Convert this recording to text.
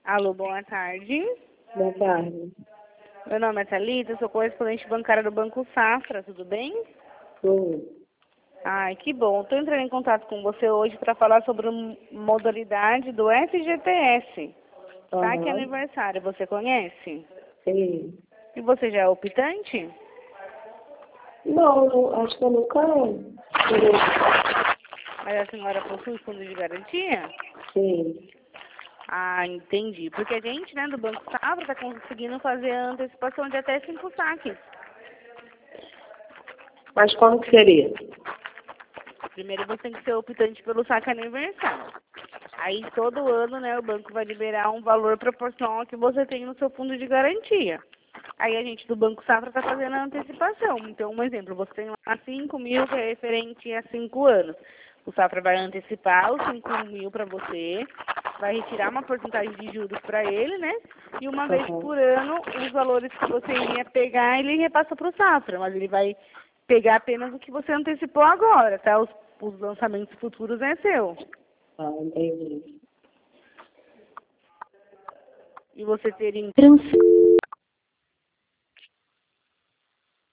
Alô, boa tarde. Boa tarde. Meu nome é Thalita, sou correspondente bancária do Banco Safra, tudo bem? Oi. Ai, que bom. Estou entrando em contato com você hoje para falar sobre a modalidade do FGTS. Saque aniversário, você conhece? Sim. E você já é optante? Não, acho que eu nunca tirei. Mas a senhora possui fundo de garantia? Sim. Ah, entendi. Porque a gente, né, do Banco Safra está conseguindo fazer a antecipação de até 5 saques. Mas como que seria? Primeiro você tem que ser optante pelo saque aniversário. Aí todo ano, né, o banco vai liberar um valor proporcional ao que você tem no seu fundo de garantia. Aí a gente do Banco Safra está fazendo a antecipação. Então, um exemplo, você tem lá 5 mil que é referente a 5 anos. O Safra vai antecipar os 5 mil para você, vai retirar uma porcentagem de juros para ele, né? E uma vez por ano, os valores que você iria pegar, ele repassa para o Safra, mas ele vai pegar apenas o que você antecipou agora, tá? Os lançamentos futuros é seu. Ah, entendi. E você teria